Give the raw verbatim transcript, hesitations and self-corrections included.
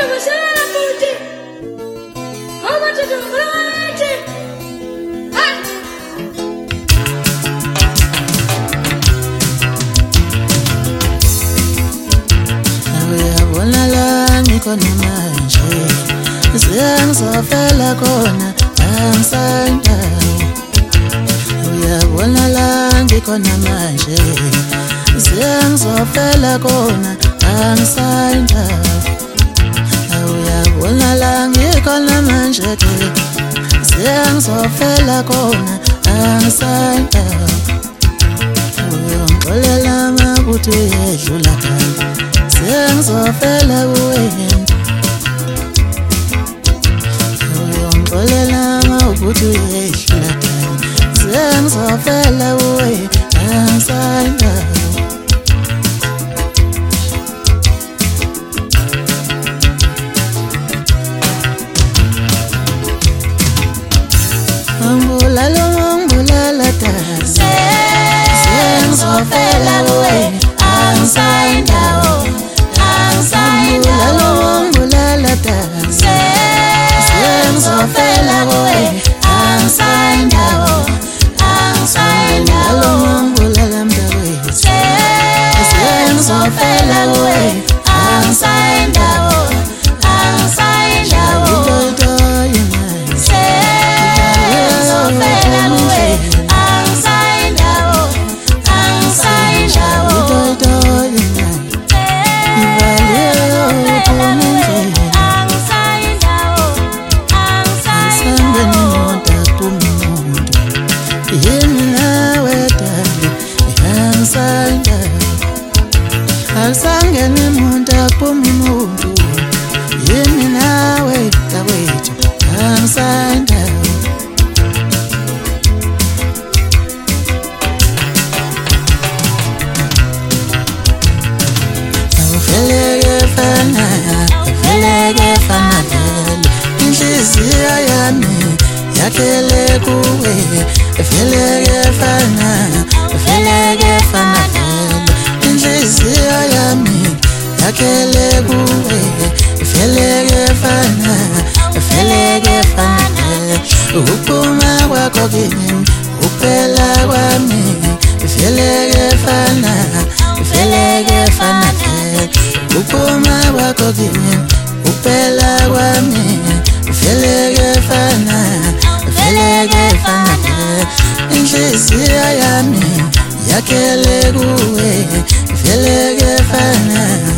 Kona manje zengizofela khona angisayinda uyabona la ngikhona manje zengizofela khona angisayinda uyabona la ngikhona manje ke zengizofela khona angisayinda uyongixolela makuthi uyedlula khona sengizofela kuwena uyongixolela mawukuthi uyehlula khona sengizofela kuwena angisayinda angibulala ngibulala dada sengizofela kuwena angisayinda sengizofela kuwena angisayinda angisayinda ngibulala mntakwethu sengizofela kuwena angisayinda angisayinda sengizofela kuwena angisayinda angisayinda Sangeni umuntu aphuma umuntu yimi nawe takwethu angisayinda awufeleke fana awufeleke fana vele inhliziyo yami yakhele kuwe awufeleke fana awufeleke fana vele inhliziyo yami yakhele kuwe ifeleke fana ifeleke fana ukuphuma kwakho kimi uphela kwami ifeleke fana ifeleke fana ukuphuma kwakho kimi uphela kwami ifeleke fana ifeleke fana inhliziyo yami yakhele kuwe ifeleke fana